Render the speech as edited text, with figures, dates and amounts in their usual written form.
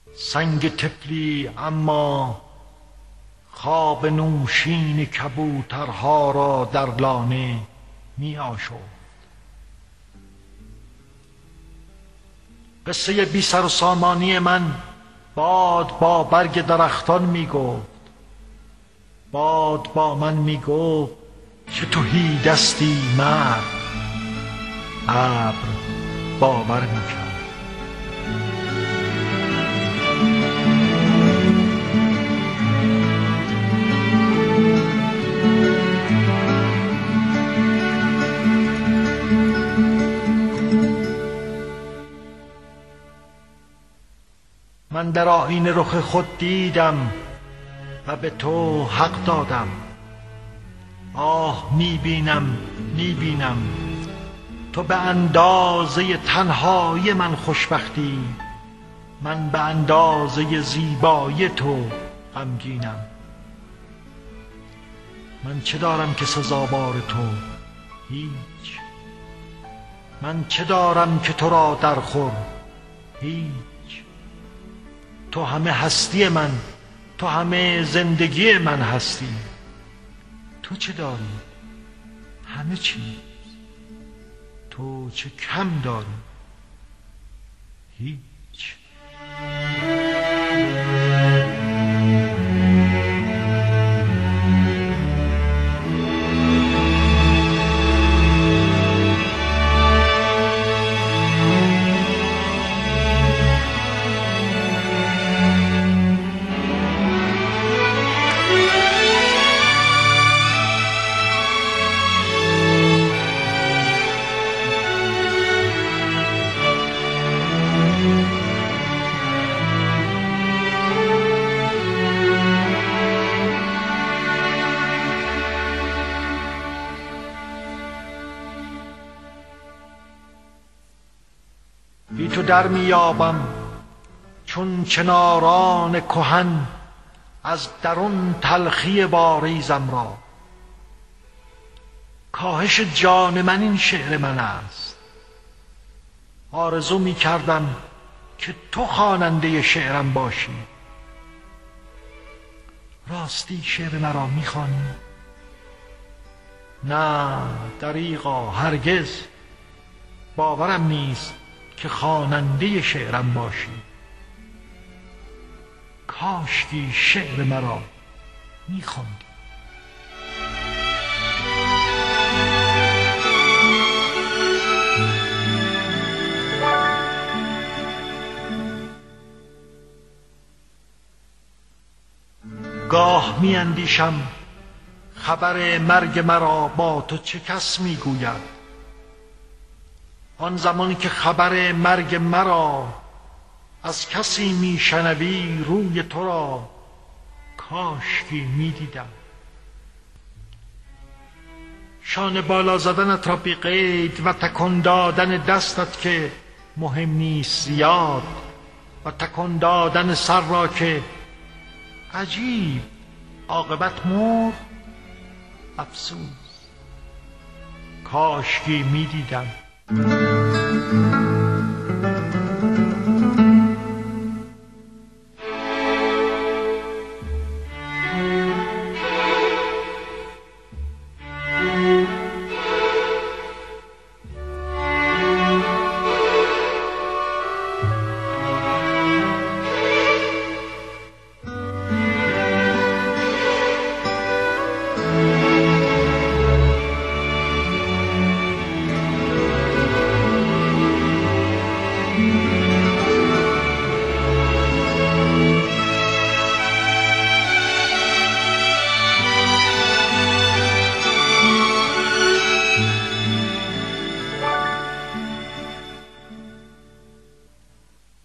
سنگ طفلی اما خواب نوشین کبوترها را در لانه می آشفت. قصه بی سر و سامانی من باد با برگ درختان می گفت. باد با من می گفت که تهیدستی مرد. ابر باور می کرد. من در آیینه رخ خود دیدم و به تو حق دادم. آه میبینم تو به اندازه تنهایی من خوشبختی، من به اندازه زیبایی تو غمگینم. من چه دارم که سزاوار تو؟ هیچ. من چه دارم که تو را در خور؟ هیچ. تو همه هستی من، تو همه زندگی من هستی. تو چه داری؟ همه چیز. تو چه کم داری؟ هیچ. بی تو در میابم چون چناران کهن از درون تلخی واریزم را. کاهش جان من این شعر من است. آرزو می کردم که تو خواننده شعرم باشی. راستی شعر مرا می خوانی؟ نه دریغا، هرگز. باورم نیست که خواننده شعرم باشی. کاشکی شعر مرا می‌خواندی. گاه می‌اندیشم خبر مرگ مرا با تو چه کس می‌گوید. آن زمانی که خبر مرگ مرا از کسی میشنوی، روی تو را کاشکی میدیدم. شانه بالا زدنت را بی قید و تکان دادن دستت که مهم نیست زیاد، و تکان دادن سر را که عجیب عاقبت مرد. افسوس، کاشکی میدیدم.